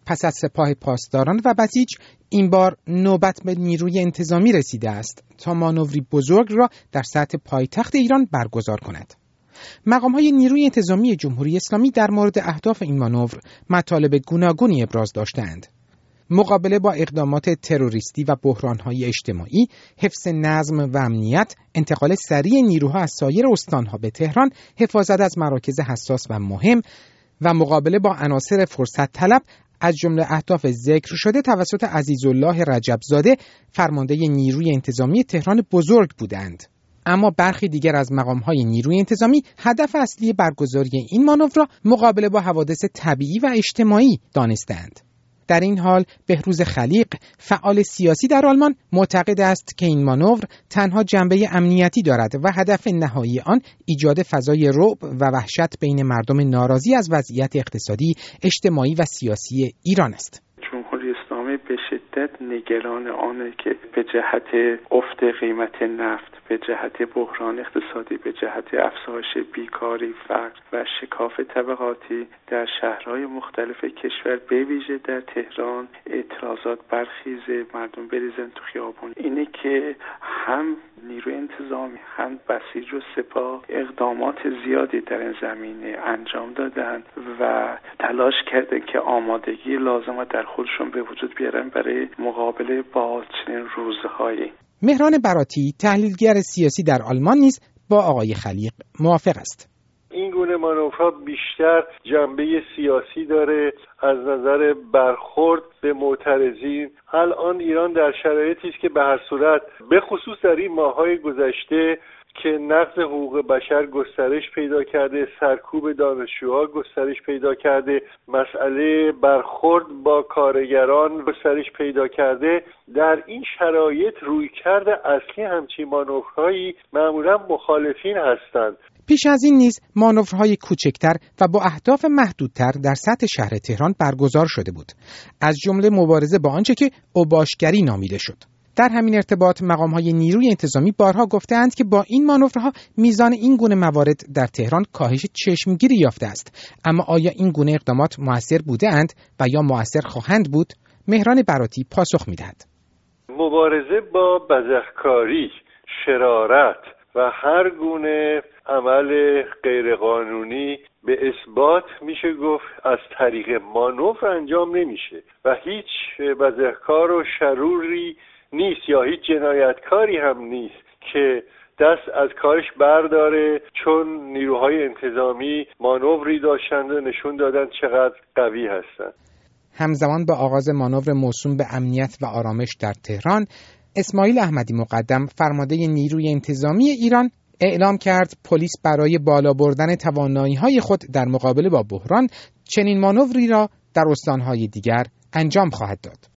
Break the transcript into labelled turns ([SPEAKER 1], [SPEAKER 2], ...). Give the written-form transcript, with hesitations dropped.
[SPEAKER 1] پس از سپاه پاسداران و بسیج این بار نوبت به نیروی انتظامی رسیده است تا مانوری بزرگ را در سطح پایتخت ایران برگزار کند. مقام‌های نیروی انتظامی جمهوری اسلامی در مورد اهداف این مانور مطالب گوناگونی ابراز داشتند. مقابله با اقدامات تروریستی و بحران‌های اجتماعی، حفظ نظم و امنیت، انتقال سریع نیروها از سایر استان‌ها به تهران، حفاظت از مراکز حساس و مهم و مقابله با عناصر فرصت طلب از جمله اهداف ذکر شده توسط عزیزالله رجبزاده، فرمانده نیروی انتظامی تهران بزرگ بودند. اما برخی دیگر از مقام‌های نیروی انتظامی هدف اصلی برگزاری این مانور را مقابله با حوادث طبیعی و اجتماعی دانستند. در این حال بهروز خلیق، فعال سیاسی در آلمان، معتقد است که این مانور تنها جنبه امنیتی دارد و هدف نهایی آن ایجاد فضای رعب و وحشت بین مردم ناراضی از وضعیت اقتصادی، اجتماعی و سیاسی ایران است.
[SPEAKER 2] جمهوری اسلامی به شدت نگران آنه که به جهت افت قیمت نفت، به جهت بحران اقتصادی، به جهت افزایش بیکاری، فقر و شکاف طبقاتی در شهرهای مختلف کشور به ویژه در تهران اعتراضات برخیزه، مردم بریزن تو خیابون. اینه که هم نیروی انتظامی هم بسیج و سپاه اقدامات زیادی در این زمینه انجام دادن و تلاش کردن که آمادگی لازم در خودشون به وجود بیارن برای مقابله با چنین روزهایی.
[SPEAKER 1] مهران براتی، تحلیلگر سیاسی در آلمان نیز با آقای خلیق موافق است.
[SPEAKER 3] این گونه مانورها بیشتر جنبه سیاسی داره از نظر برخورد به معترضین. الان ایران در شرایطی است که به هر صورت به خصوص در این ماه‌های گذشته که نقض حقوق بشر گسترش پیدا کرده، سرکوب دانشجوها گسترش پیدا کرده، مسئله برخورد با کارگران گسترش پیدا کرده. در این شرایط رویکرد اصلی همچین مانورهایی معمولا مخالفین هستند.
[SPEAKER 1] پیش از این نیز مانورهای کوچکتر و با اهداف محدودتر در سطح شهر تهران برگزار شده بود، از جمله مبارزه با آنچه که اوباشگری نامیده شد. در همین ارتباط مقام‌های نیروی انتظامی بارها گفته‌اند که با این مانورها میزان این گونه موارد در تهران کاهش چشمگیری یافته است. اما آیا این گونه اقدامات مؤثر بوده‌اند و یا مؤثر خواهند بود؟ مهران براتی پاسخ می‌دهد.
[SPEAKER 3] مبارزه با بزهکاری، شرارت و هر گونه عمل غیرقانونی به اثبات میشه گفت از طریق مانور انجام نمیشه و هیچ بزهکار و شروری نیست یا هیچ جنایتکاری هم نیست که دست از کارش برداره چون نیروهای انتظامی مانوری داشتند و نشون دادن چقدر قوی هستند.
[SPEAKER 1] همزمان با آغاز مانور موسوم به امنیت و آرامش در تهران، اسماعیل احمدی مقدم، فرمانده نیروی انتظامی ایران، اعلام کرد پلیس برای بالا بردن توانایی‌های خود در مقابله با بحران چنین مانوری را در استان‌های دیگر انجام خواهد داد.